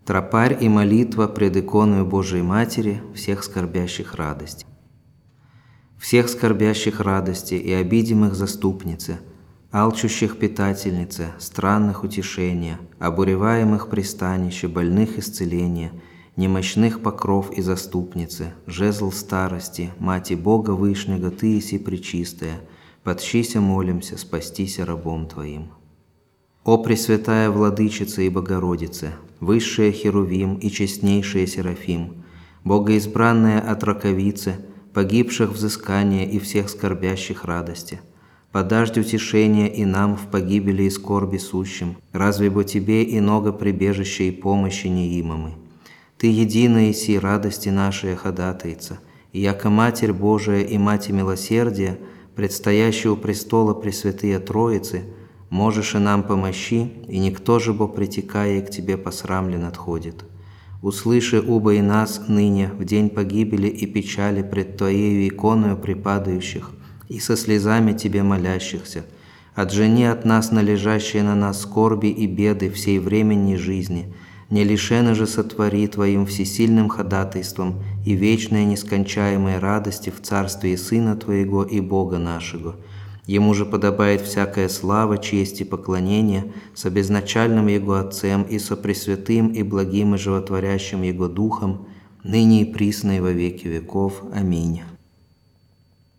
Тропарь и молитва пред иконою Божией Матери всех скорбящих радости. Всех скорбящих радости и обидимых заступнице, алчущих питательнице, странных утешения, обуреваемых пристанище, больных исцеления, немощных покров и заступницы, жезл старости, Мати Бога Вышнего, Ты еси пречистая, подщися молимся, спастися рабом Твоим. О Пресвятая Владычица и Богородице, высшая Херувим и честнейшая Серафим, Богоизбранная от раковицы, погибших взыскания и всех скорбящих радости, подаждь утешения и нам в погибели и скорби сущим, разве бы Тебе иного прибежища и помощи неимомы. Ты единая еси радости нашей ходатайца, и яко Матерь Божия и Мати Милосердия, предстоящая у престола Пресвятые Троицы, можешь и нам помощи, и никто же бо притекая к Тебе посрамлен отходит. Услыши, убо и нас ныне, в день погибели и печали пред Твоею иконою припадающих, и со слезами Тебе молящихся, отжени от нас належащие на нас скорби и беды всей временной жизни, не лишены же сотвори Твоим всесильным ходатайством и вечные нескончаемые радости в царстве Сына Твоего и Бога нашего. Ему же подобает всякая слава, честь и поклонение со безначальным Его Отцем и со Пресвятым и благим и животворящим Его Духом, ныне и присно и во веки веков. Аминь.